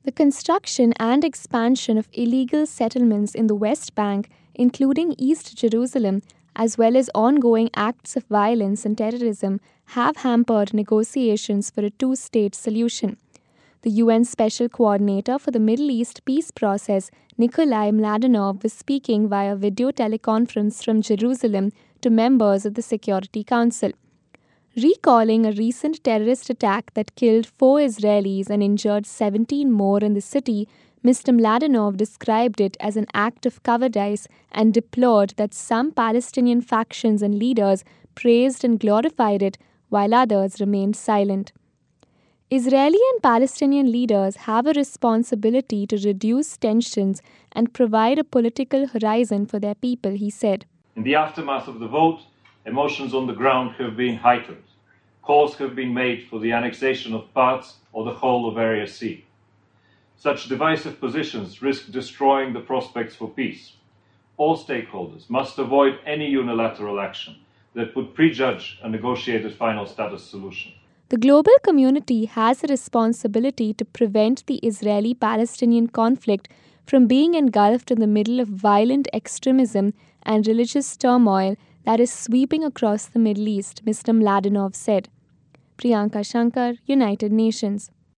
The construction and expansion of illegal settlements in the West Bank, including East Jerusalem, as well as ongoing acts of violence and terrorism, have hampered negotiations for a two-state solution. The UN Special Coordinator for the Middle East peace process, Nikolai Mladenov, was speaking via video teleconference from Jerusalem to members of the Security Council. Recalling a recent terrorist attack that killed 4 Israelis and injured 17 more in the city, Mr. Mladenov described it as an act of cowardice and deplored that some Palestinian factions and leaders praised and glorified it while others remained silent. Israeli and Palestinian leaders have a responsibility to reduce tensions and provide a political horizon for their people, he said. In the aftermath of the vote, emotions on the ground have been heightened. Calls have been made for the annexation of parts or the whole of Area C. Such divisive positions risk destroying the prospects for peace. All stakeholders must avoid any unilateral action that would prejudge a negotiated final status solution. The global community has a responsibility to prevent the Israeli-Palestinian conflict from being engulfed in the middle of violent extremism and religious turmoil that is sweeping across the Middle East, Mr. Mladenov said. Priyanka Shankar, United Nations.